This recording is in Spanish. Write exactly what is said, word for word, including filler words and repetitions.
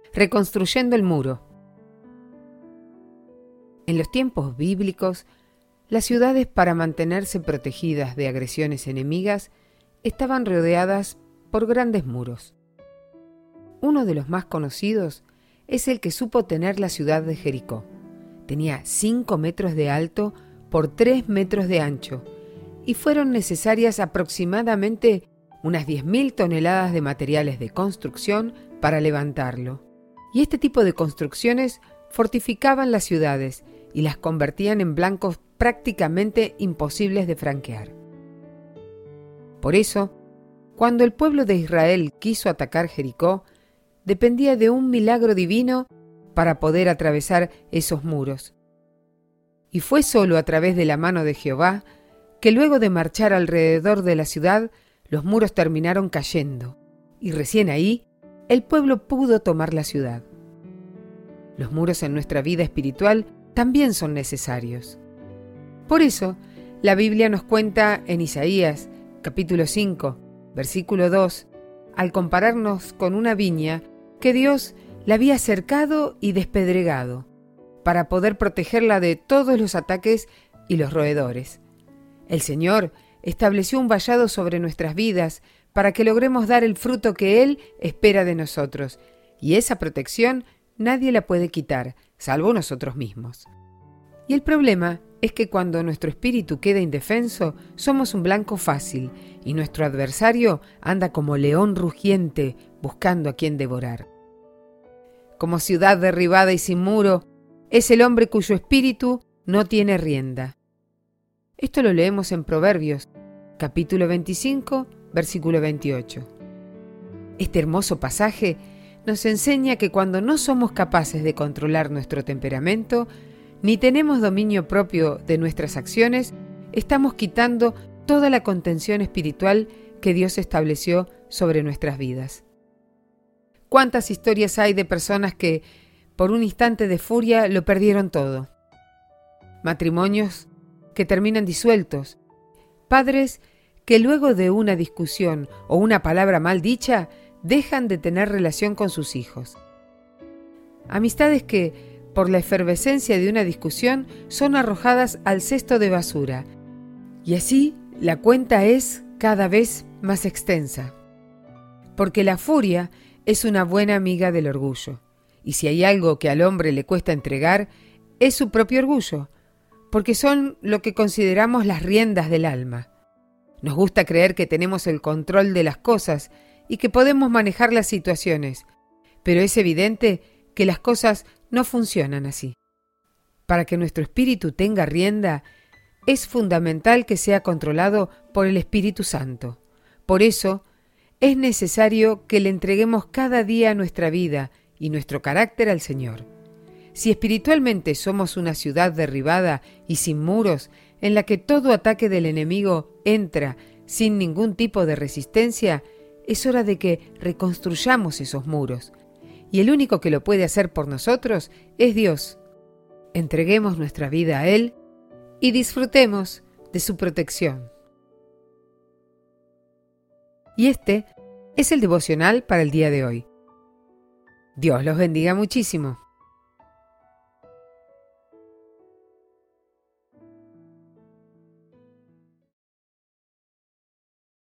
Reconstruyendo el muro. En los tiempos bíblicos, las ciudades, para mantenerse protegidas de agresiones enemigas, estaban rodeadas por grandes muros. Uno de los más conocidos es el que supo tener la ciudad de Jericó. Tenía cinco metros de alto por tres metros de ancho y fueron necesarias aproximadamente unas diez mil toneladas de materiales de construcción para levantarlo. Y este tipo de construcciones fortificaban las ciudades y las convertían en blancos prácticamente imposibles de franquear. Por eso, cuando el pueblo de Israel quiso atacar Jericó, dependía de un milagro divino para poder atravesar esos muros. Y fue solo a través de la mano de Jehová que luego de marchar alrededor de la ciudad, los muros terminaron cayendo, y recién ahí el pueblo pudo tomar la ciudad. Los muros en nuestra vida espiritual también son necesarios. Por eso, la Biblia nos cuenta en Isaías, capítulo cinco, versículo dos, al compararnos con una viña que Dios la había cercado y despedregado, para poder protegerla de todos los ataques y los roedores. El Señor estableció un vallado sobre nuestras vidas para que logremos dar el fruto que Él espera de nosotros, y esa protección nadie la puede quitar, salvo nosotros mismos. Y el problema es que cuando nuestro espíritu queda indefenso, somos un blanco fácil, y nuestro adversario anda como león rugiente buscando a quien devorar. Como ciudad derribada y sin muro, es el hombre cuyo espíritu no tiene rienda. Esto lo leemos en Proverbios, capítulo veinticinco, versículo veintiocho. Este hermoso pasaje nos enseña que cuando no somos capaces de controlar nuestro temperamento, ni tenemos dominio propio de nuestras acciones, estamos quitando toda la contención espiritual que Dios estableció sobre nuestras vidas. ¿Cuántas historias hay de personas que, por un instante de furia, lo perdieron todo? Matrimonios que terminan disueltos, padres que luego de una discusión o una palabra mal dicha dejan de tener relación con sus hijos. Amistades que, por la efervescencia de una discusión, son arrojadas al cesto de basura. Y así la cuenta es cada vez más extensa. Porque la furia es una buena amiga del orgullo. Y si hay algo que al hombre le cuesta entregar, es su propio orgullo, porque son lo que consideramos las riendas del alma. Nos gusta creer que tenemos el control de las cosas y que podemos manejar las situaciones, pero es evidente que las cosas no funcionan así. Para que nuestro espíritu tenga rienda, es fundamental que sea controlado por el Espíritu Santo. Por eso, es necesario que le entreguemos cada día nuestra vida y nuestro carácter al Señor. Si espiritualmente somos una ciudad derribada y sin muros, en la que todo ataque del enemigo entra sin ningún tipo de resistencia, es hora de que reconstruyamos esos muros. Y el único que lo puede hacer por nosotros es Dios. Entreguemos nuestra vida a Él y disfrutemos de su protección. Y este es el devocional para el día de hoy. Dios los bendiga muchísimo.